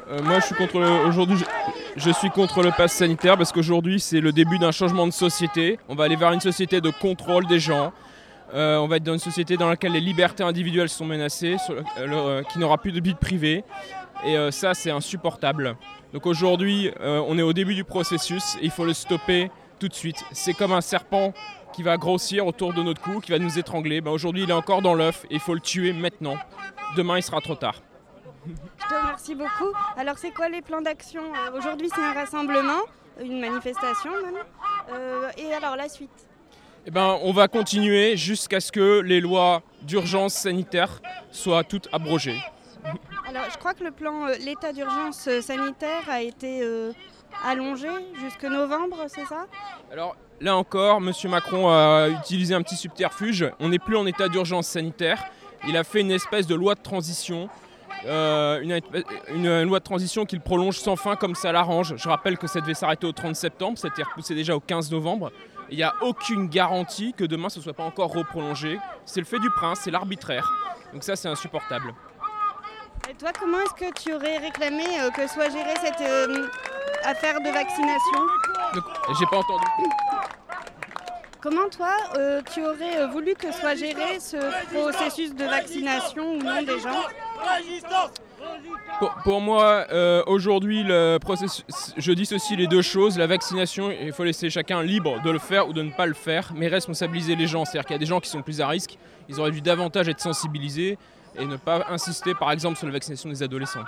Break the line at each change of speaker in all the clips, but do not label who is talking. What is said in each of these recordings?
Moi, je suis contre le pass sanitaire parce qu'aujourd'hui, c'est le début d'un changement de société. On va aller vers une société de contrôle des gens. On va être dans une société dans laquelle les libertés individuelles sont menacées, qui n'aura plus de vie privée. Et ça, c'est insupportable. Donc aujourd'hui, on est au début du processus et il faut le stopper tout de suite. C'est comme un serpent qui va grossir autour de notre cou, qui va nous étrangler. Aujourd'hui, il est encore dans l'œuf et il faut le tuer maintenant. Demain, il sera trop tard.
Je te remercie beaucoup. Alors, c'est quoi les plans d'action ? Aujourd'hui, c'est un rassemblement, une manifestation même. Et alors, la suite ?
On va continuer jusqu'à ce que les lois d'urgence sanitaire soient toutes abrogées.
Alors, je crois que l'état d'urgence sanitaire a été allongé jusqu'en novembre, c'est ça ?
Alors, là encore, M. Macron a utilisé un petit subterfuge. On n'est plus en état d'urgence sanitaire. Il a fait une espèce de loi de transition. Une loi de transition qu'il prolonge sans fin comme ça l'arrange. Je rappelle que ça devait s'arrêter au 30 septembre, ça a été repoussé déjà au 15 novembre. Il n'y a aucune garantie que demain ce ne soit pas encore reprolongé. C'est le fait du prince, c'est l'arbitraire. Donc ça, c'est insupportable.
Et toi, comment est-ce que tu aurais réclamé que soit gérée cette affaire de vaccination ?
Donc, j'ai pas entendu.
Comment toi, tu aurais voulu que soit géré ce processus de vaccination ou non des gens ?
Pour moi, aujourd'hui, le processus, je dissocie les deux choses. La vaccination, il faut laisser chacun libre de le faire ou de ne pas le faire, mais responsabiliser les gens. C'est-à-dire qu'il y a des gens qui sont plus à risque, ils auraient dû davantage être sensibilisés et ne pas insister, par exemple, sur la vaccination des adolescents.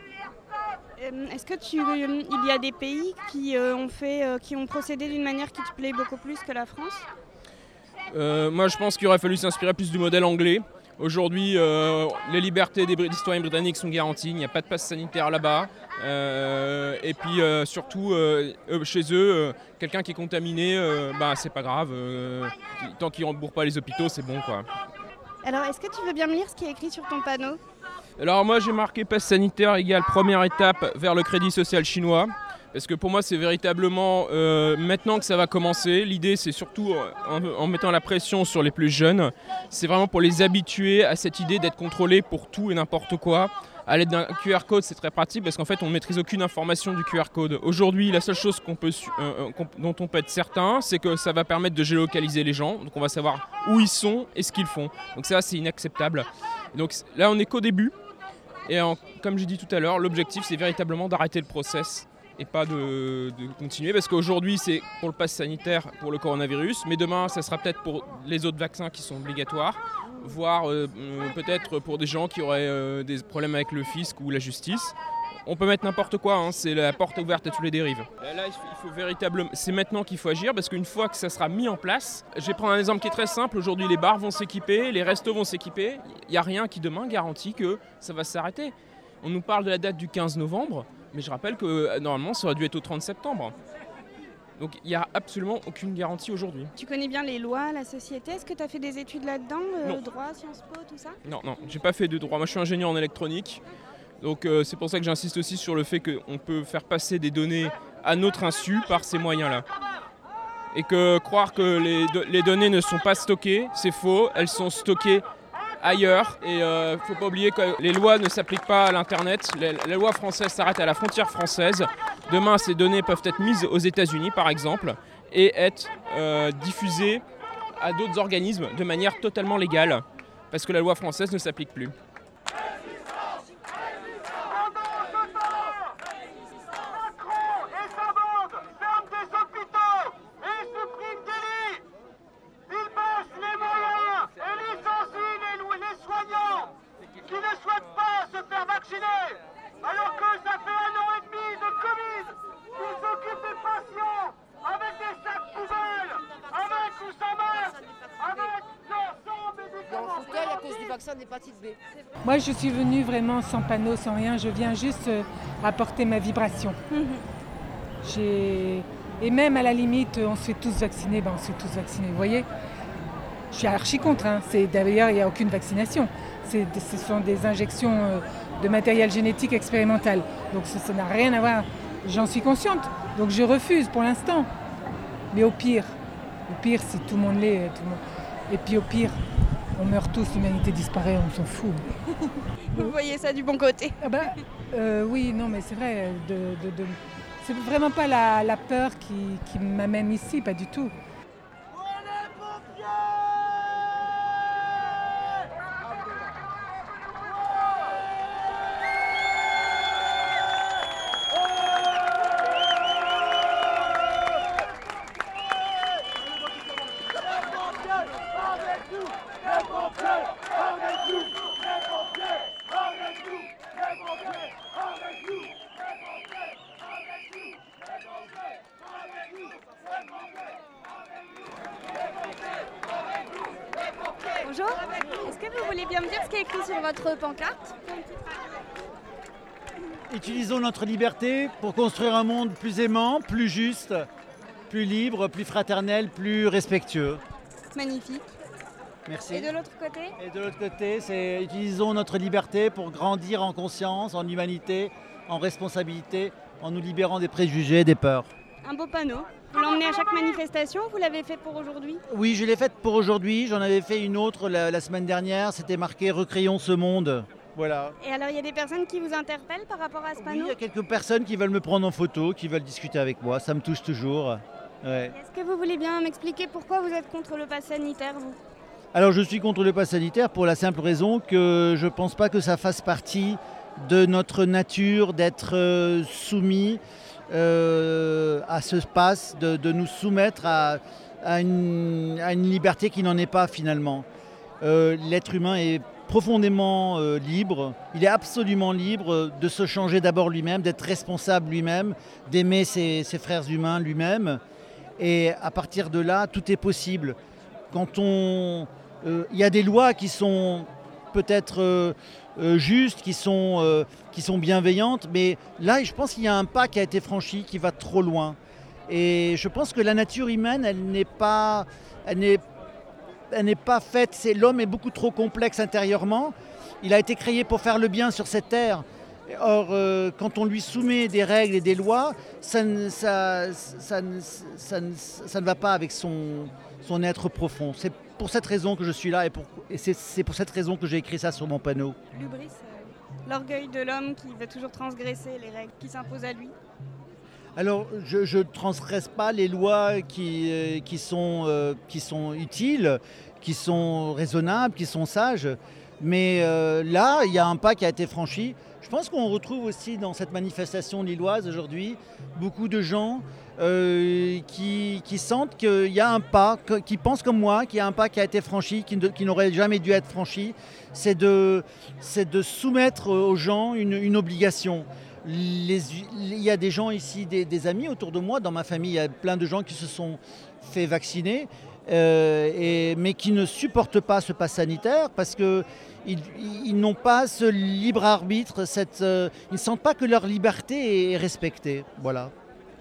Est-ce que il y a des pays qui ont procédé d'une manière qui te plaît beaucoup plus que la France ?
Moi, je pense qu'il aurait fallu s'inspirer plus du modèle anglais. Aujourd'hui, les libertés des citoyens britanniques sont garanties, il n'y a pas de passe sanitaire là-bas. Et puis surtout, chez eux, quelqu'un qui est contaminé, c'est pas grave. Tant qu'ils ne rembourrent pas les hôpitaux, c'est bon, quoi.
Alors, est-ce que tu veux bien me lire ce qui est écrit sur ton panneau ?
Alors moi, j'ai marqué passe sanitaire égale première étape vers le crédit social chinois. Parce que pour moi, c'est véritablement maintenant que ça va commencer. L'idée, c'est surtout en mettant la pression sur les plus jeunes. C'est vraiment pour les habituer à cette idée d'être contrôlés pour tout et n'importe quoi. À l'aide d'un QR code, c'est très pratique parce qu'en fait, on ne maîtrise aucune information du QR code. Aujourd'hui, la seule chose dont on peut être certain, c'est que ça va permettre de géolocaliser les gens. Donc on va savoir où ils sont et ce qu'ils font. Donc ça, c'est inacceptable. Donc là, on n'est qu'au début. Et comme j'ai dit tout à l'heure, l'objectif, c'est véritablement d'arrêter le process et pas de continuer, parce qu'aujourd'hui c'est pour le pass sanitaire pour le coronavirus, mais demain ça sera peut-être pour les autres vaccins qui sont obligatoires, voire peut-être pour des gens qui auraient des problèmes avec le fisc ou la justice. On peut mettre n'importe quoi, c'est la porte ouverte à toutes les dérives. Là, il faut véritablement, c'est maintenant qu'il faut agir, parce qu'une fois que ça sera mis en place, je vais prendre un exemple qui est très simple. Aujourd'hui, les bars vont s'équiper, les restos vont s'équiper. Il n'y a rien qui demain garantit que ça va s'arrêter. On nous parle de la date du 15 novembre, mais je rappelle que normalement, ça aurait dû être au 30 septembre. Donc il n'y a absolument aucune garantie aujourd'hui.
Tu connais bien les lois, la société. Est-ce que tu as fait des études là-dedans, droit, Sciences Po, tout ça ?
Non, j'ai pas fait de droit. Moi, je suis ingénieur en électronique. Donc c'est pour ça que j'insiste aussi sur le fait qu'on peut faire passer des données à notre insu par ces moyens-là. Et que croire que les données ne sont pas stockées, c'est faux. Elles sont stockées ailleurs. Et il ne faut pas oublier que les lois ne s'appliquent pas à l'Internet. La loi française s'arrête à la frontière française. Demain, ces données peuvent être mises aux États-Unis, par exemple, et être diffusées à d'autres organismes de manière totalement légale, parce que la loi française ne s'applique plus.
Alors que ça fait 1 an et demi de Covid, ils occupent des patients avec des sacs poubelles, avec ou sans masque, avec l'ensemble des médicaments.
En fauteuil à cause du vaccin d'hépatite B.
Moi, je suis venue vraiment sans panneau, sans rien. Je viens juste apporter ma vibration. Et même à la limite, on se fait tous vacciner. On se fait tous vacciner, vous voyez. Je suis archi contre. D'ailleurs, il n'y a aucune vaccination. Ce sont des injections de matériel génétique expérimental. Donc ça n'a rien à voir. J'en suis consciente. Donc je refuse pour l'instant. Mais au pire si tout le monde l'est, et puis au pire, On meurt tous, l'humanité disparaît, on s'en fout.
Vous voyez ça du bon côté.
Ah bah, oui, non, mais c'est vrai. C'est vraiment pas la peur qui m'amène ici, pas du tout.
Bonjour, est-ce que vous voulez bien me dire ce qui est écrit sur votre pancarte?
Utilisons notre liberté pour construire un monde plus aimant, plus juste, plus libre, plus fraternel, plus respectueux.
Magnifique.
Merci.
Et de l'autre côté?
Et de l'autre côté, c'est utilisons notre liberté pour grandir en conscience, en humanité, en responsabilité, en nous libérant des préjugés, des peurs.
Un beau panneau. Vous l'emmenez à chaque manifestation ou vous l'avez fait pour aujourd'hui?
Oui, je l'ai faite pour aujourd'hui. J'en avais fait une autre la semaine dernière. C'était marqué « Recréons ce monde ». Voilà.
Et alors, il y a des personnes qui vous interpellent par rapport à ce
Oui,
panneau?
il y a quelques personnes qui veulent me prendre en photo, qui veulent discuter avec moi. Ça me touche toujours. Ouais.
Est-ce que vous voulez bien m'expliquer pourquoi vous êtes contre le pass sanitaire, vous?
Alors je suis contre le pass sanitaire pour la simple raison que je ne pense pas que ça fasse partie de notre nature d'être soumis à ce pass, de nous soumettre à une liberté qui n'en est pas finalement. L'être humain est profondément libre, il est absolument libre de se changer d'abord lui-même, d'être responsable lui-même, d'aimer ses frères humains lui-même. Et à partir de là, tout est possible. Quand il y a des lois qui sont peut-être justes, qui sont bienveillantes, mais là, je pense qu'il y a un pas qui a été franchi qui va trop loin. Et je pense que la nature humaine, elle n'est pas faite. L'homme est beaucoup trop complexe intérieurement. Il a été créé pour faire le bien sur cette terre. Or, quand on lui soumet des règles et des lois, ça ne va pas avec son être profond. C'est pour cette raison que je suis là et c'est pour cette raison que j'ai écrit ça sur mon panneau.
L'hubris, l'orgueil de l'homme qui veut toujours transgresser les règles qui s'imposent à lui.
Alors, je ne transgresse pas les lois qui sont utiles, qui sont raisonnables, qui sont sages. Mais là, il y a un pas qui a été franchi. Je pense qu'on retrouve aussi dans cette manifestation lilloise aujourd'hui beaucoup de gens qui sentent qu'il y a un pas, qui pensent comme moi, qu'il y a un pas qui a été franchi, qui n'aurait jamais dû être franchi. C'est de soumettre aux gens une obligation. Il y a des gens ici, des amis autour de moi, dans ma famille, il y a plein de gens qui se sont fait vacciner, mais qui ne supportent pas ce pass sanitaire parce qu'ils n'ont pas ce libre arbitre, ils ne sentent pas que leur liberté est respectée. Voilà.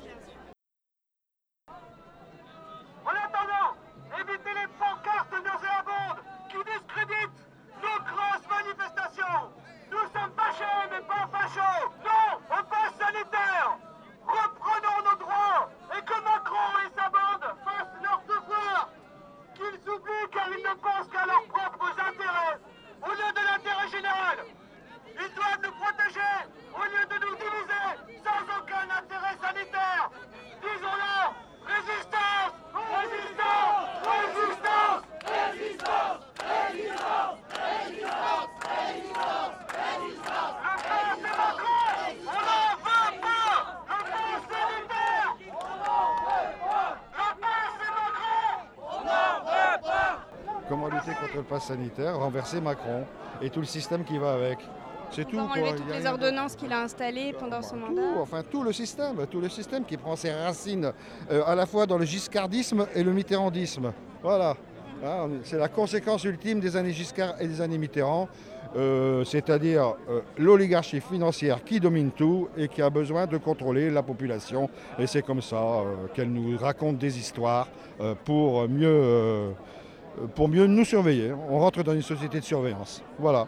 En attendant, évitez les pancartes nauséabondes qui discréditent nos grosses manifestations. Nous sommes fâchés mais pas fachos. Non au pass sanitaire. Reprenons nos droits et que Macron et sa bande fassent leur devoir. Qu'ils oublient car ils ne pensent qu'à leurs propres intérêts au lieu de l'intérêt général. Ils doivent nous protéger au lieu de nous diviser sans aucun intérêt sanitaire. Disons-leur, résistance, résistance, résistance, résistance, résistance, résistance, résistance, résistance. Le pass est Macron, on n'en veut pas. Le pass sanitaire, on n'en veut pas. Le pass est Macron, on n'en veut pas.
Comment lutter contre le pass sanitaire? Renverser Macron et tout le système qui va avec. C'est tout.
Pour enlever toutes les ordonnances qu'il a installées pendant son mandat.
Tout le système qui prend ses racines à la fois dans le giscardisme et le mitterrandisme. Voilà. C'est la conséquence ultime des années Giscard et des années Mitterrand, c'est-à-dire l'oligarchie financière qui domine tout et qui a besoin de contrôler la population. Et c'est comme ça qu'elle nous raconte des histoires pour mieux nous surveiller. On rentre dans une société de surveillance. Voilà.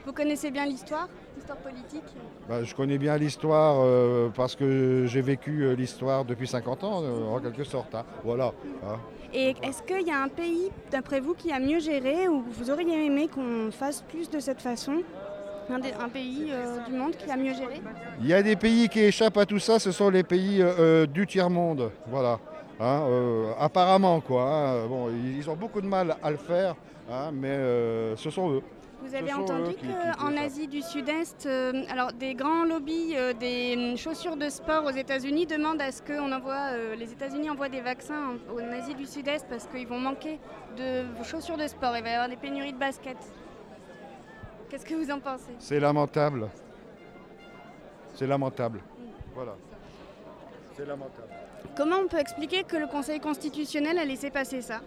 Vous connaissez bien l'histoire politique?
Je connais bien l'histoire parce que j'ai vécu l'histoire depuis 50 ans, en quelque sorte. Hein. Voilà. Hein.
Et est-ce qu'il y a un pays, d'après vous, qui a mieux géré ou vous auriez aimé qu'on fasse plus de cette façon? Un pays du monde qui a mieux géré?
Il y a des pays qui échappent à tout ça, ce sont les pays du tiers-monde. Voilà. Hein, apparemment, quoi. Hein. Bon, ils ont beaucoup de mal à le faire, hein, mais ce sont eux.
Vous avez entendu qu'en Asie du Sud-Est, alors des grands lobbies des chaussures de sport aux États-Unis demandent à ce que les États-Unis envoient des vaccins en Asie du Sud-Est parce qu'ils vont manquer de chaussures de sport. Il va y avoir des pénuries de baskets. Qu'est-ce que vous en pensez?
C'est lamentable. C'est lamentable. Voilà. C'est lamentable.
Comment on peut expliquer que le Conseil constitutionnel a laissé passer ça?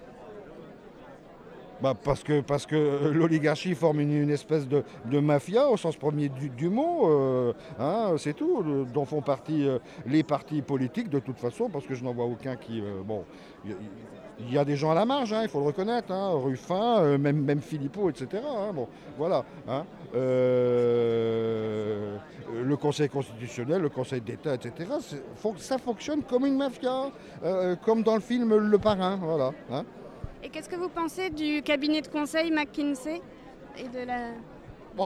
Parce que l'oligarchie forme une espèce de mafia au sens premier du mot, hein, c'est tout, dont font partie les partis politiques de toute façon, parce que je n'en vois aucun qui... il y a des gens à la marge, hein, il faut le reconnaître, hein, Ruffin, même Philippot, etc. Hein, bon, voilà. Hein, le Conseil constitutionnel, le Conseil d'État, etc. Ça fonctionne comme une mafia, comme dans le film Le Parrain, voilà. Hein.
Et qu'est-ce que vous pensez du cabinet de conseil McKinsey et de la...
Bon.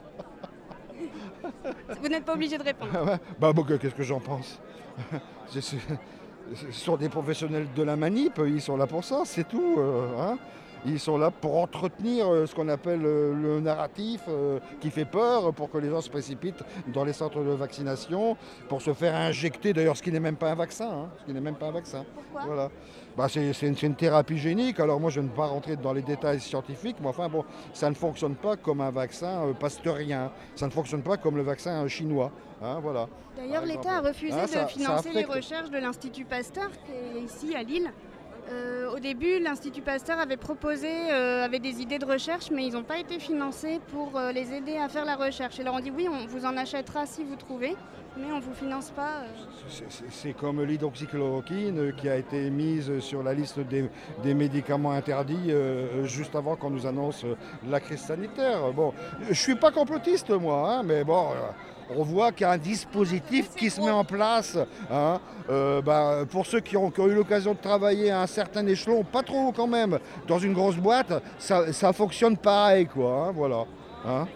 Vous n'êtes pas obligé de répondre.
Qu'est-ce que j'en pense? Ce sont des professionnels de la manip, ils sont là pour ça, c'est tout. Hein. Ils sont là pour entretenir ce qu'on appelle le narratif qui fait peur, pour que les gens se précipitent dans les centres de vaccination, pour se faire injecter, d'ailleurs ce qui n'est même pas un vaccin. Hein, ce qui n'est même pas un vaccin.
Pourquoi?
Voilà. C'est une thérapie génique, alors moi je ne vais pas rentrer dans les détails scientifiques, mais enfin bon, ça ne fonctionne pas comme un vaccin pasteurien, ça ne fonctionne pas comme le vaccin chinois. Hein, voilà.
D'ailleurs, l'État a refusé de financer les recherches de l'Institut Pasteur, qui est ici à Lille. Au début, l'Institut Pasteur avait avait des idées de recherche, mais ils n'ont pas été financés pour les aider à faire la recherche. Ils leur ont dit oui, on vous en achètera si vous trouvez, mais on ne vous finance pas.
C'est comme l'hydroxychloroquine qui a été mise sur la liste des médicaments interdits juste avant qu'on nous annonce la crise sanitaire. Bon, je ne suis pas complotiste moi, hein, mais bon... on voit qu'il y a un dispositif qui se met en place. Hein, pour ceux qui ont eu l'occasion de travailler à un certain échelon, pas trop quand même, dans une grosse boîte, ça fonctionne pareil, quoi. Hein, voilà. Hein.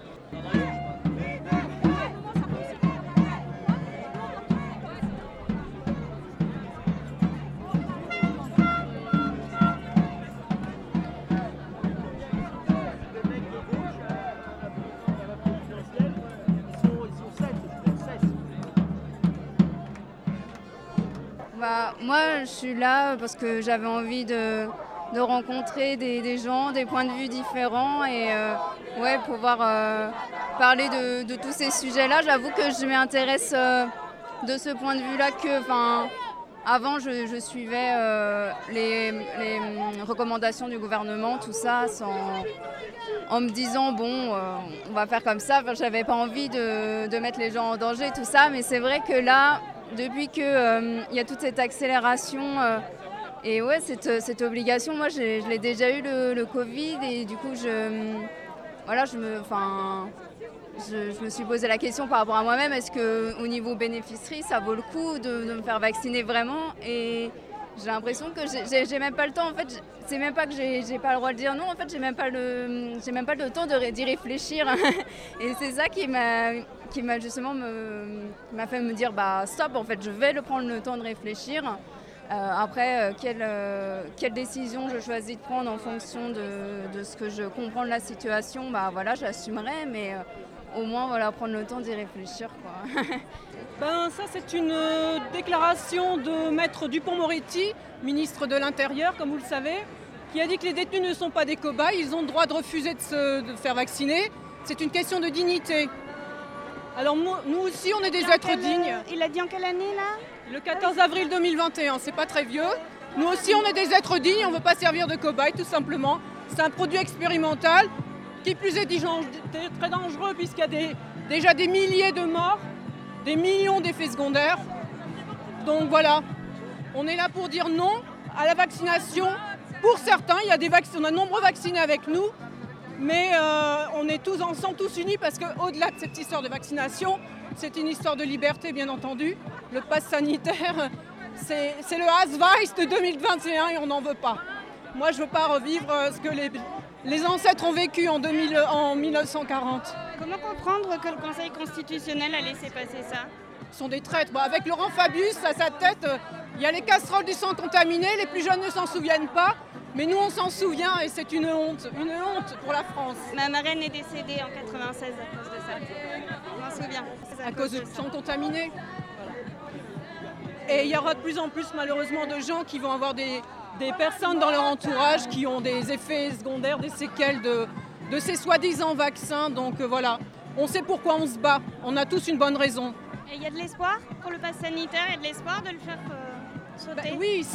Moi, je suis là parce que j'avais envie de rencontrer des gens, des points de vue différents et pouvoir parler de tous ces sujets-là. J'avoue que je m'intéresse de ce point de vue-là avant, je suivais les recommandations du gouvernement, tout ça, en me disant, on va faire comme ça. Enfin, j'avais pas envie de mettre les gens en danger, tout ça. Mais c'est vrai que là, depuis qu'il y a toute cette accélération et cette obligation, moi, je l'ai déjà eu le Covid et du coup, je me suis posé la question par rapport à moi-même, est-ce qu'au niveau bénéficerie, ça vaut le coup de me faire vacciner vraiment? Et j'ai l'impression que j'ai même pas le temps. En fait, c'est même pas que j'ai pas le droit de dire non. En fait, j'ai même pas le temps d'y réfléchir. Et c'est ça qui m'a justement m'a fait me dire stop. En fait, je vais prendre le temps de réfléchir. Après, quelle décision je choisis de prendre en fonction de ce que je comprends de la situation, j'assumerai, mais au moins prendre le temps d'y réfléchir, quoi.
Ça, c'est une déclaration de Maître Dupond-Moretti, ministre de l'Intérieur, comme vous le savez, qui a dit que les détenus ne sont pas des cobayes, ils ont le droit de refuser de se faire vacciner. C'est une question de dignité. Alors nous aussi, on est des êtres dignes.
Il a dit en quelle année, là ?
Le 14 avril 2021, c'est pas très vieux. Nous aussi, on est des êtres dignes, on ne veut pas servir de cobayes, tout simplement. C'est un produit expérimental, qui plus est très dangereux, puisqu'il y a déjà des milliers de morts, des millions d'effets secondaires. Donc voilà, on est là pour dire non à la vaccination. Pour certains, on a de nombreux vaccinés avec nous. Mais on est tous ensemble, tous unis, parce qu'au-delà de cette histoire de vaccination, c'est une histoire de liberté, bien entendu. Le pass sanitaire, c'est le Ausweis de 2021 et on n'en veut pas. Moi, je ne veux pas revivre ce que les ancêtres ont vécu en 1940.
Comment comprendre que le Conseil constitutionnel a laissé passer ça ?
Ce sont des traîtres. Bon, avec Laurent Fabius à sa tête, il y a les casseroles du sang contaminé, les plus jeunes ne s'en souviennent pas, mais nous on s'en souvient et c'est une honte pour la France.
Ma marraine est décédée en 96 à cause de ça. Je m'en souviens.
À cause du sang contaminé. Et il y aura de plus en plus malheureusement de gens qui vont avoir des personnes dans leur entourage qui ont des effets secondaires, des séquelles de ces soi-disant vaccins. Donc voilà, on sait pourquoi on se bat, on a tous une bonne raison.
Et il y a de l'espoir pour le pass sanitaire, il y a de l'espoir de le faire sauter ?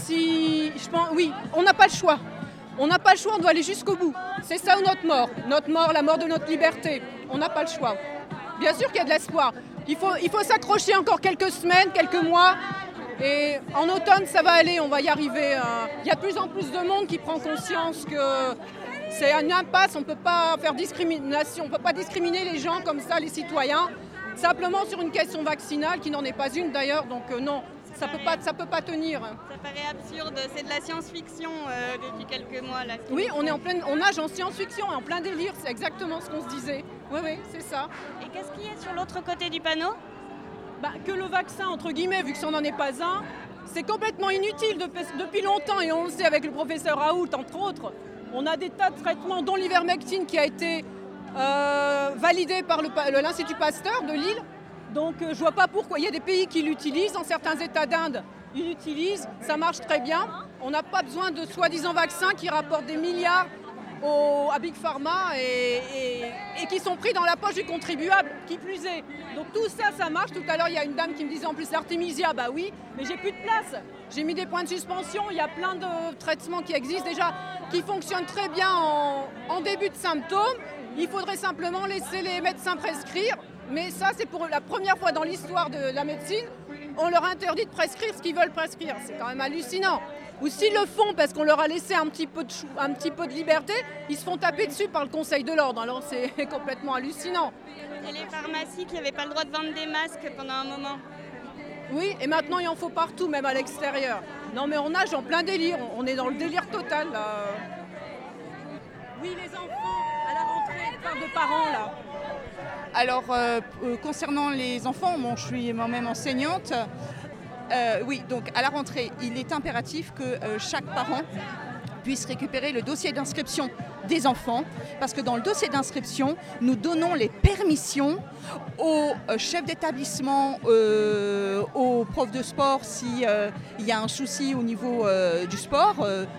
Oui, on n'a pas le choix. On n'a pas le choix, on doit aller jusqu'au bout. C'est ça ou notre mort. Notre mort, la mort de notre liberté. On n'a pas le choix. Bien sûr qu'il y a de l'espoir. Il faut s'accrocher encore quelques semaines, quelques mois. Et en automne, ça va aller, on va y arriver. Il y a de plus en plus de monde qui prend conscience que c'est une impasse. On ne peut pas faire discrimination. On ne peut pas discriminer les gens comme ça, les citoyens. Simplement sur une question vaccinale, qui n'en est pas une d'ailleurs, donc non, ça peut pas tenir.
Ça paraît absurde, c'est de la science-fiction depuis quelques mois. Là.
Oui, on nage en science-fiction, en plein délire, c'est exactement ce qu'on se disait. Oui, c'est ça.
Et qu'est-ce qu'il y a sur l'autre côté du panneau ?
Que le vaccin, entre guillemets, vu que ça n'en est pas un, c'est complètement inutile depuis longtemps, et on le sait avec le professeur Raoult, entre autres. On a des tas de traitements, dont l'ivermectine qui a été validé par l'Institut Pasteur de Lille. Donc je vois pas pourquoi. Il y a des pays qui l'utilisent, dans certains États d'Inde, ils l'utilisent, ça marche très bien. On n'a pas besoin de soi-disant vaccins qui rapportent des milliards à Big Pharma et qui sont pris dans la poche du contribuable, qui plus est. Donc tout ça, ça marche. Tout à l'heure, il y a une dame qui me disait en plus l'Artemisia, bah oui, mais j'ai plus de place. J'ai mis des points de suspension, il y a plein de traitements qui existent déjà, qui fonctionnent très bien en début de symptômes. Il faudrait simplement laisser les médecins prescrire, mais ça c'est pour la première fois dans l'histoire de la médecine, on leur interdit de prescrire ce qu'ils veulent prescrire. C'est quand même hallucinant. Ou s'ils le font parce qu'on leur a laissé un petit peu de liberté, ils se font taper dessus par le Conseil de l'ordre. Alors c'est complètement hallucinant.
Et les pharmacies qui n'avaient pas le droit de vendre des masques pendant un moment.
Oui, et maintenant il en faut partout, même à l'extérieur. Non mais on nage en plein délire, on est dans le délire total là. Oui, les enfants, à la rentrée, plein de parents là.
Alors, concernant les enfants, je suis moi-même enseignante. Oui, donc à la rentrée, il est impératif que chaque parent puisse récupérer le dossier d'inscription des enfants, parce que dans le dossier d'inscription, nous donnons les permissions aux chefs d'établissement, aux profs de sport s'il y a un souci au niveau du sport.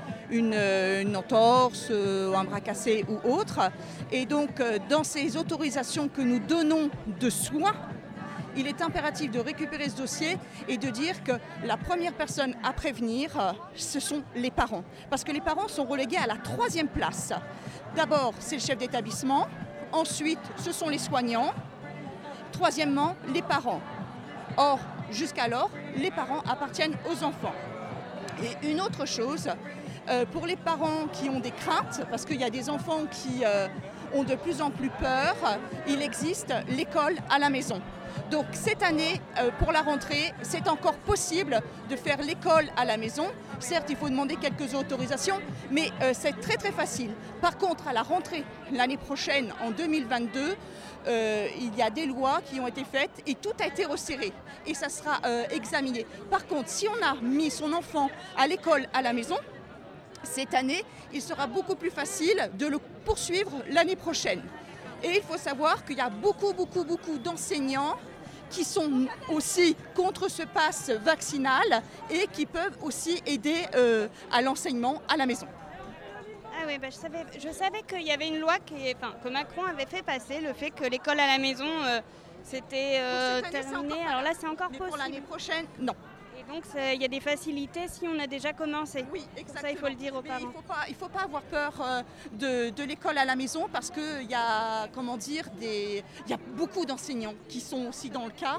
Une entorse, un bras cassé ou autre. Et donc, dans ces autorisations que nous donnons de soins, il est impératif de récupérer ce dossier et de dire que la première personne à prévenir, ce sont les parents. Parce que les parents sont relégués à la 3e place. D'abord, c'est le chef d'établissement. Ensuite, ce sont les soignants. Troisièmement, les parents. Or, jusqu'alors, les parents appartiennent aux enfants. Et une autre chose, pour les parents qui ont des craintes, parce qu'il y a des enfants qui ont de plus en plus peur, il existe l'école à la maison. Donc cette année, pour la rentrée, c'est encore possible de faire l'école à la maison. Certes, il faut demander quelques autorisations, mais c'est très très facile. Par contre, à la rentrée, l'année prochaine, en 2022, il y a des lois qui ont été faites et tout a été resserré et ça sera examiné. Par contre, si on a mis son enfant à l'école à la maison, cette année, il sera beaucoup plus facile de le poursuivre l'année prochaine. Et il faut savoir qu'il y a beaucoup d'enseignants qui sont aussi contre ce pass vaccinal et qui peuvent aussi aider à l'enseignement à la maison.
Ah oui, je savais qu'il y avait une loi que Macron avait fait passer, le fait que l'école à la maison, c'était terminé. Alors là, c'est encore possible.
Pour l'année prochaine, non.
Et donc, il y a des facilités si on a déjà commencé.
Oui, exactement.
Ça, il faut le dire aux parents.
Il ne faut pas avoir peur de l'école à la maison parce qu'il y a, il y a beaucoup d'enseignants qui sont aussi dans le cas.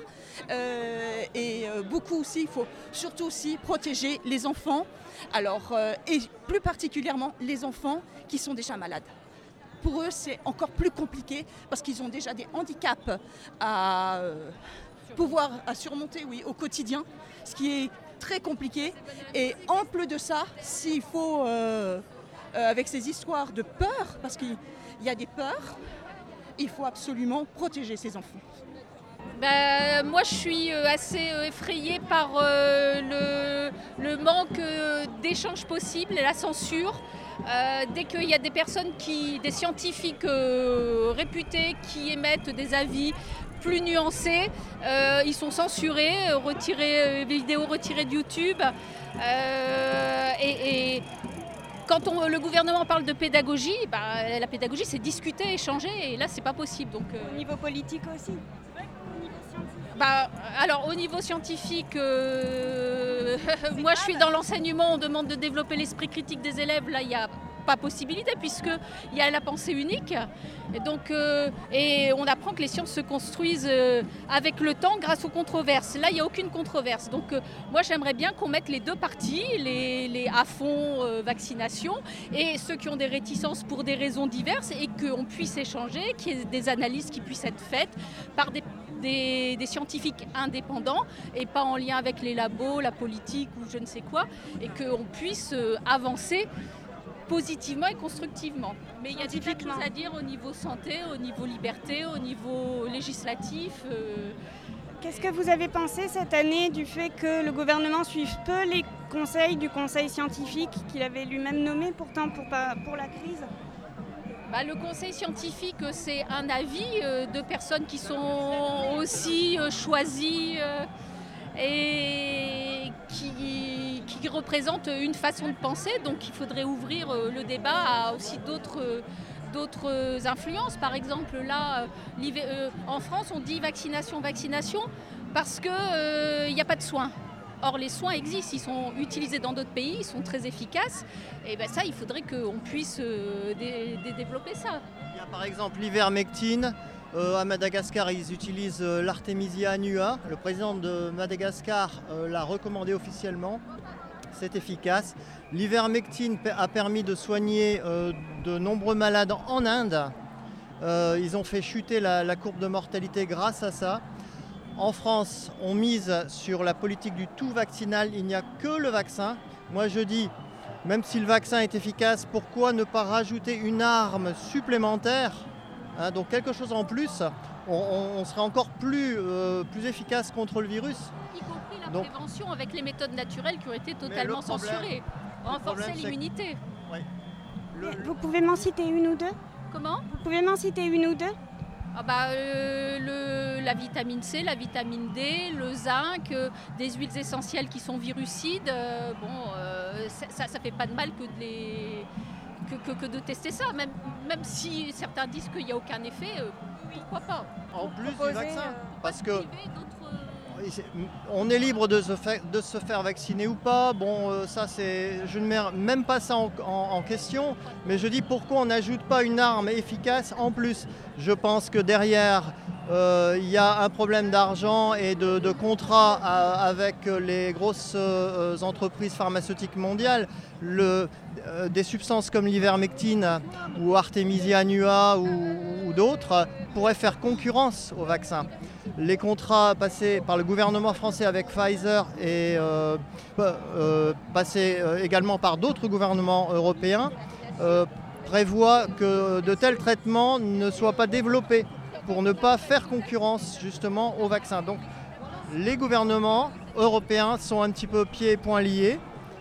Et beaucoup aussi, il faut surtout aussi protéger les enfants. Alors, et plus particulièrement les enfants qui sont déjà malades. pour eux, c'est encore plus compliqué parce qu'ils ont déjà des handicaps à surmonter au quotidien, ce qui est très compliqué. Et en plus de ça, s'il faut, avec ces histoires de peur, parce qu'il y a des peurs, il faut absolument protéger ces enfants.
Moi, je suis assez effrayée par le manque d'échanges possibles et la censure. Dès qu'il y a des personnes, des scientifiques réputés qui émettent des avis plus nuancés, ils sont censurés, vidéos retirées de YouTube. Et quand le gouvernement parle de pédagogie, la pédagogie c'est discuter, échanger, et là c'est pas possible. Donc,
au niveau politique aussi.
Alors au niveau scientifique, moi je suis dans l'enseignement, on demande de développer l'esprit critique des élèves, là il n'y a pas possibilité puisqu'il y a la pensée unique. Et donc, et on apprend que les sciences se construisent avec le temps grâce aux controverses. Là il n'y a aucune controverse. Donc moi j'aimerais bien qu'on mette les deux parties, les à fond vaccination et ceux qui ont des réticences pour des raisons diverses et qu'on puisse échanger, qu'il y ait des analyses qui puissent être faites par des scientifiques indépendants et pas en lien avec les labos, la politique ou je ne sais quoi, et qu'on puisse avancer positivement et constructivement. Mais il y a des choses à dire au niveau santé, au niveau liberté, au niveau législatif.
Qu'est-ce que vous avez pensé cette année du fait que le gouvernement suive peu les conseils du conseil scientifique qu'il avait lui-même nommé pourtant pour la crise ?
Le conseil scientifique, c'est un avis de personnes qui sont aussi choisies et qui représentent une façon de penser. Donc il faudrait ouvrir le débat à aussi d'autres influences. Par exemple, là, en France, on dit vaccination parce qu'il n'y a pas de soins. Or, les soins existent, ils sont utilisés dans d'autres pays, ils sont très efficaces. Et ça, il faudrait qu'on puisse développer ça.
Il y a par exemple l'ivermectine. À Madagascar, ils utilisent l'Artemisia annua. Le président de Madagascar l'a recommandé officiellement. C'est efficace. L'ivermectine a permis de soigner de nombreux malades en Inde. Ils ont fait chuter la courbe de mortalité grâce à ça. En France, on mise sur la politique du tout vaccinal, il n'y a que le vaccin. Moi je dis, même si le vaccin est efficace, pourquoi ne pas rajouter une arme supplémentaire, donc quelque chose en plus, on serait encore plus efficace contre le virus.
Y compris la prévention avec les méthodes naturelles qui ont été totalement censurées. Renforcer l'immunité.
Oui. Vous pouvez m'en citer une ou deux ?
Comment ?
Vous pouvez m'en citer une ou deux ?
La vitamine C, la vitamine D, le zinc, des huiles essentielles qui sont virucides. Ça fait pas de mal que de tester ça, même si certains disent qu'il n'y a aucun effet, pourquoi pas.
En plus du vaccin, parce que on est libre de se faire vacciner ou pas. Je ne mets même pas ça en question, mais je dis pourquoi on n'ajoute pas une arme efficace en plus. Je pense que derrière, il y a un problème d'argent et de contrat avec les grosses entreprises pharmaceutiques mondiales. Des substances comme l'ivermectine ou Artemisia annua ou d'autres pourraient faire concurrence au vaccin. Les contrats passés par le gouvernement français avec Pfizer et passés également par d'autres gouvernements européens prévoient que de tels traitements ne soient pas développés pour ne pas faire concurrence justement au vaccin. Donc les gouvernements européens sont un petit peu pieds et poings liés.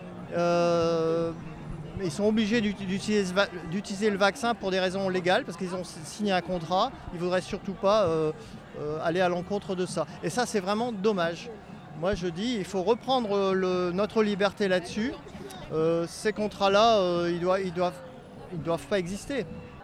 Ils sont obligés d'utiliser le vaccin pour des raisons légales parce qu'ils ont signé un contrat. Ils ne voudraient surtout pas aller à l'encontre de ça. Et ça, c'est vraiment dommage. Moi, je dis il faut reprendre notre liberté là-dessus. Ces contrats-là, ils doivent pas exister.